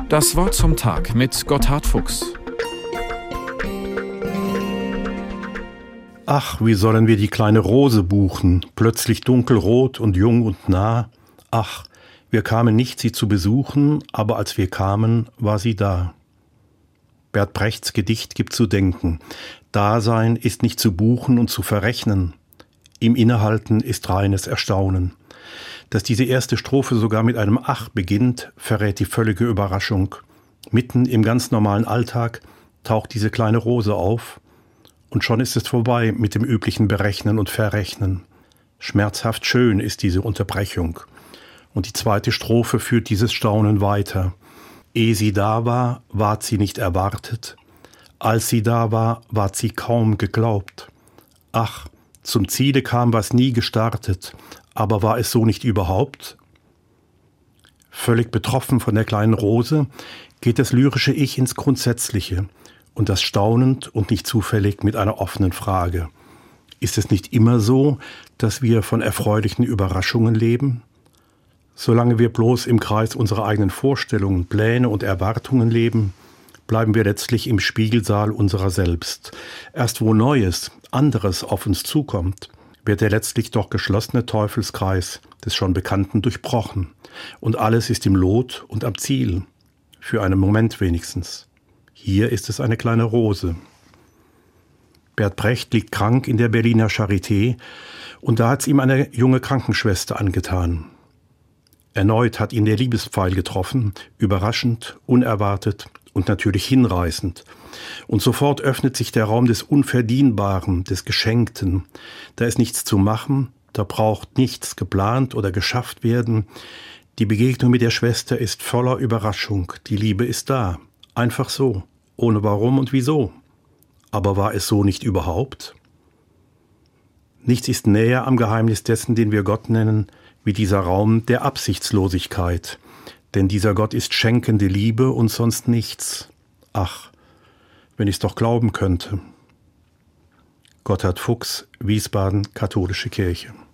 Das Wort zum Tag mit Gotthard Fuchs. Ach, wie sollen wir die kleine Rose buchen, plötzlich dunkelrot und jung und nah? Ach, wir kamen nicht, sie zu besuchen, aber als wir kamen, war sie da. Bert Brechts Gedicht gibt zu denken. Dasein ist nicht zu buchen und zu verrechnen. Im Innehalten ist reines Erstaunen. Dass diese erste Strophe sogar mit einem Ach beginnt, verrät die völlige Überraschung. Mitten im ganz normalen Alltag taucht diese kleine Rose auf und schon ist es vorbei mit dem üblichen Berechnen und Verrechnen. Schmerzhaft schön ist diese Unterbrechung. Und die zweite Strophe führt dieses Staunen weiter. Ehe sie da war, ward sie nicht erwartet. Als sie da war, ward sie kaum geglaubt. Ach, zum Ziele kam, was nie gestartet. Aber war es so nicht überhaupt? Völlig betroffen von der kleinen Rose geht das lyrische Ich ins Grundsätzliche und das staunend und nicht zufällig mit einer offenen Frage. Ist es nicht immer so, dass wir von erfreulichen Überraschungen leben? Solange wir bloß im Kreis unserer eigenen Vorstellungen, Pläne und Erwartungen leben, bleiben wir letztlich im Spiegelsaal unserer selbst. Erst wo Neues, anderes auf uns zukommt, wird der letztlich doch geschlossene Teufelskreis des schon Bekannten durchbrochen. Und alles ist im Lot und am Ziel. Für einen Moment wenigstens. Hier ist es eine kleine Rose. Bert Brecht liegt krank in der Berliner Charité und da hat's ihm eine junge Krankenschwester angetan. Erneut hat ihn der Liebespfeil getroffen, überraschend, unerwartet und natürlich hinreißend. Und sofort öffnet sich der Raum des Unverdienbaren, des Geschenkten. Da ist nichts zu machen, da braucht nichts geplant oder geschafft werden. Die Begegnung mit der Schwester ist voller Überraschung. Die Liebe ist da, einfach so, ohne Warum und Wieso. Aber war es so nicht überhaupt? Nichts ist näher am Geheimnis dessen, den wir Gott nennen, wie dieser Raum der Absichtslosigkeit. Denn dieser Gott ist schenkende Liebe und sonst nichts. Ach, wenn ich's doch glauben könnte. Gotthard Fuchs, Wiesbaden, Katholische Kirche.